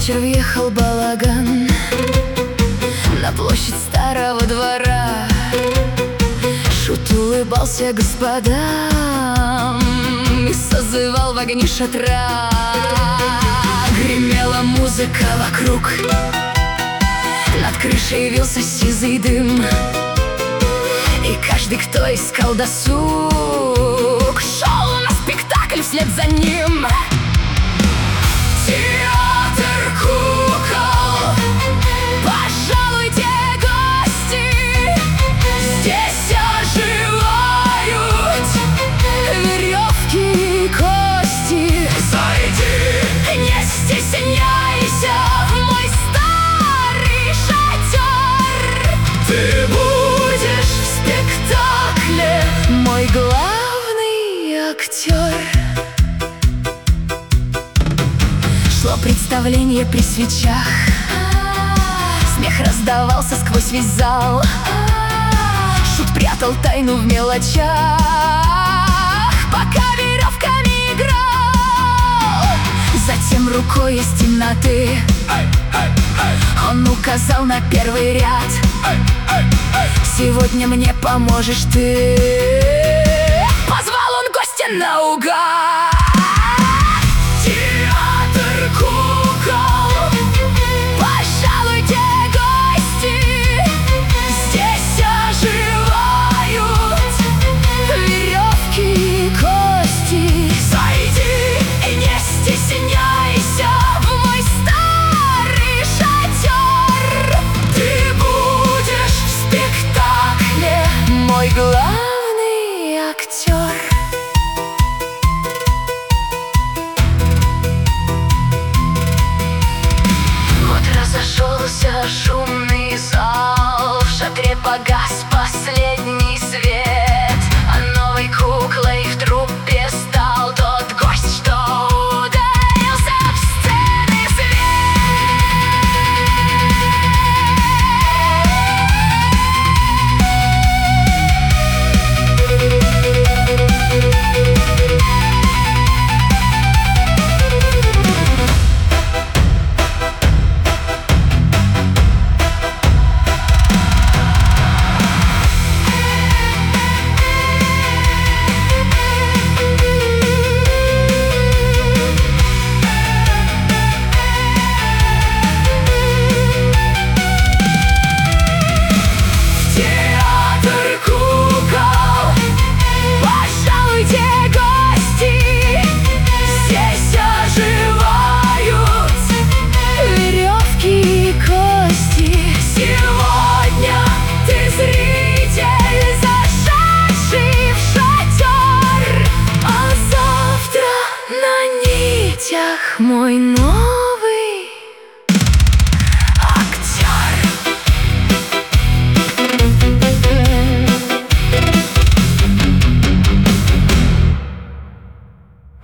вечер въехал балаган на площадь старого двора. Шут улыбался господам и созывал в огни шатра. Гремела музыка вокруг, над крышей вился сизый дым, и каждый, кто искал досуг, шел на спектакль вслед за ним. Театр кукол, пожалуйте, гости, здесь оживают веревки и кости. Зайди, не стесняйся в мой старый шатер. Ты будешь в спектакле мой главный актер. Шло представление при свечах, смех раздавался сквозь весь зал. Шут прятал тайну в мелочах, пока веревками играл. Затем рукой из темноты он указал на первый ряд. Сегодня мне поможешь ты. Позвал он гостя наугад. Мой главный актер. Вот разошелся шумный зал, в шатре погас последний свет, а новой куклой в труппе стал тот гость, что ударился в сцены мой нос.